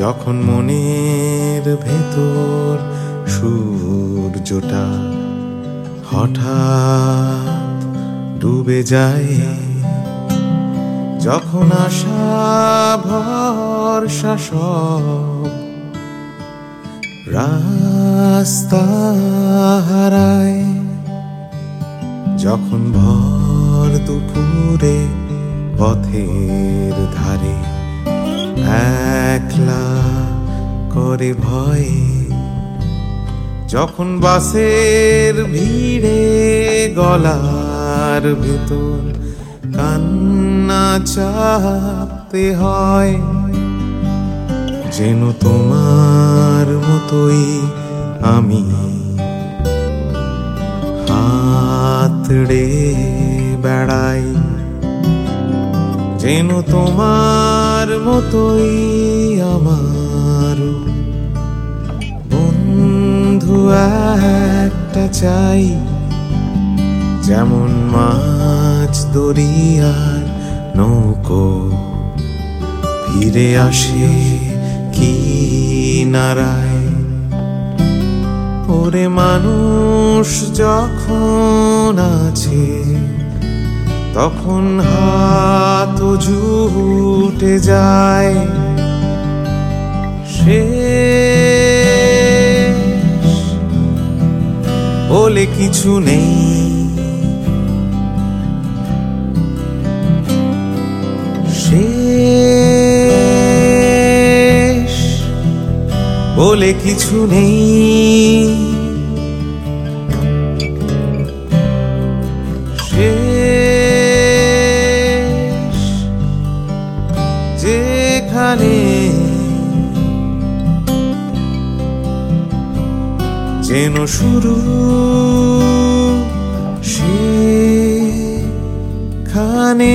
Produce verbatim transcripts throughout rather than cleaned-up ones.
যখন মনের ভেতর সূর্যটা হঠাৎ ডুবে যায়, যখন আশা ভরসা সব রাস্তা হারায়, যখন ভর দুপুরে পথের ধারে একলা করে ভয়, যখন বাসের ভিড়ে গলার ভেতর কান্না চাপতে হয়, যেন তোমার মতোই আমি হাতড়ে বেড়াই, যেন তোমার মতোই আমার বন্ধু একটা চাই, যেমন মাছ দরিয়ার নৌকো ফিরে আসে কিনারায়। ওরে মানুষ যখন আছে তখন হাত জুটে যায়, শেষ বলে কিছু নেই, শেষ বলে কিছু নেই, শেষ যেখানে যেন শুরু সেখানে।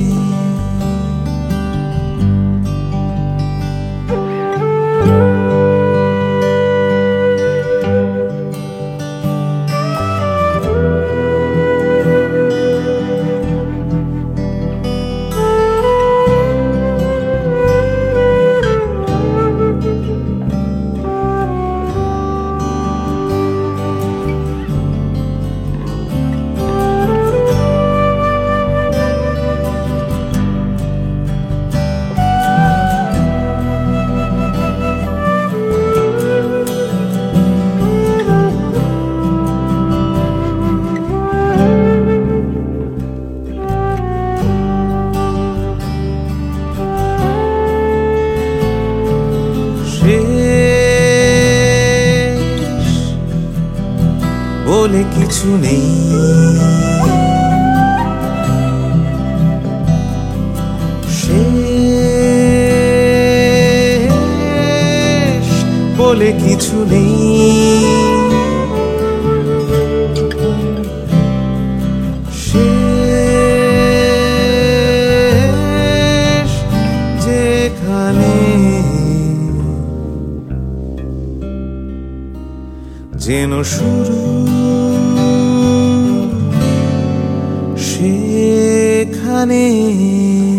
বলে কিছু নেই, শেষ বলে কিছু নেই, শেষ যেখানে যেন শুরু সেখানে।